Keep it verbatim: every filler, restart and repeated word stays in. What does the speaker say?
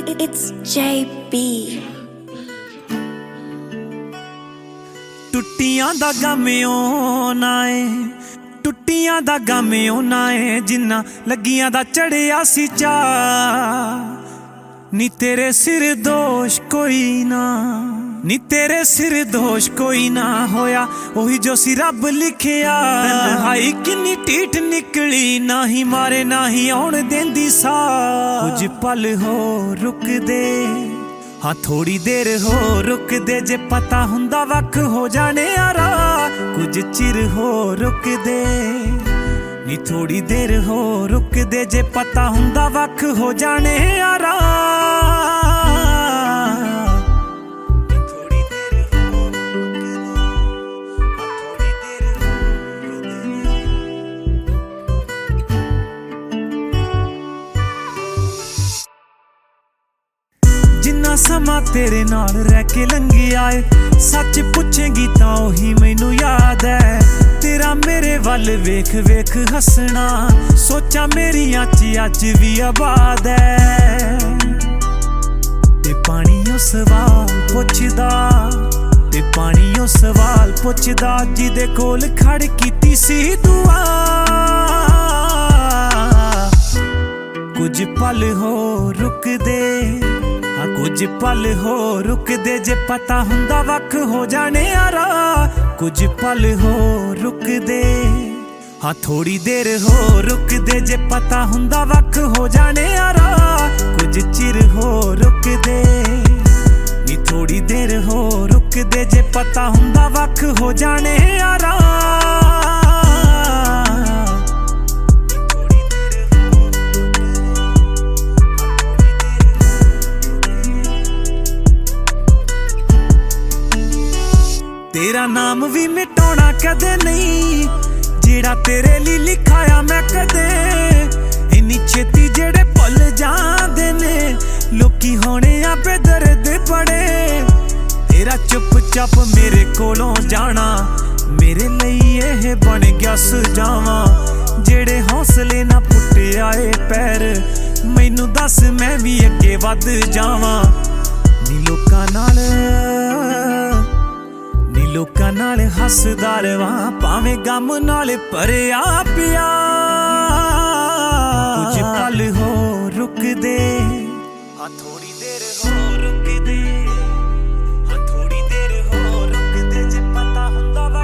It's J B. ਟੁੱਟੀਆਂ ਦਾ ਗਮਿਓ ਨਾ ਏ ਟੁੱਟੀਆਂ ਦਾ ਗਮਿਓ ਨਾ ਏ ਜਿੰਨਾ ਲੱਗੀਆਂ ਦਾ ਚੜਿਆ ਸੀ ਚਾ ਨੀ ਤੇਰੇ ਸਿਰ ਦੋਸ਼ ਕੋਈ ਨਾ ਨੀ ਤੇਰੇ ਸਿਰ ਦੋਸ਼ ਕੋਈ ਨਾ ਹੋਇਆ ਉਹੀ ਜੋ ਸੀ ਰੱਬ ਲਿਖਿਆ ਤਨਹਾਈ ਕਿੰਨੀ ਢੀਠ ਨਿਕਲੀ ਨਾ ਹੀ ਮਾਰੇ ਨਾ ਹੀ ਆਉਣ ਦੇਂਦੀ ਸਾ ਕੁਝ ਪਲ ਹੋ ਰੁਕਦੇ हाँ थोड़ी देर हो रुक दे जे पता हुंदा वख हो जाने यारा कुछ चिर हो रुक दे नी थोड़ी देर हो रुक दे जे पता हुंदा वख हो जाने यारा समा तेरे नाल रह के लंघिया ए सच पुछेंगी तां ओही मैनू याद है तेरा मेरे वल वेख वेख हसना सोचा मेरियां च अज भी आबाद है ते पानी ओ सवाल पुछदा ते पानी ओ सवाल पुछदा जिदे कोल खड़ कीती सी दुआ कुछ पल हो रुक दे कुछ पल हो रुक दे जे पता हुंदा वख हो जाने यारा कुछ पल हो रुक दे हाँ थोड़ी देर हो रुक दे जे पता हुंदा वख हो जाने यारा कुछ चिर हो रुक दे नी थोड़ी देर हो रुक दे जे पता हुंदा वख हो जाने यारा तेरा नाम भी मिटाना कदे नहीं जेड़ा तेरे लिए लिखाया मैं कदे इन्नी छेती जेड़े भुल जांदे ने लोकी होने आ बेदर्द बड़े तेरा चुप चाप मेरे कोलों जाना मेरे लिए यह बन गया सजावा जेड़े हौसले ना पुट्टे आए पैर मैनू दस मैं भी अगे वध जावां नी लोकां नाल लोकां नाल हसदा रवां भावें गम नाल भरिया पिया कुछ पल हो रुक दे हाँ थोड़ी देर हो रुक दे हाँ थोड़ी देर हो रुक दे जे पता हुंदा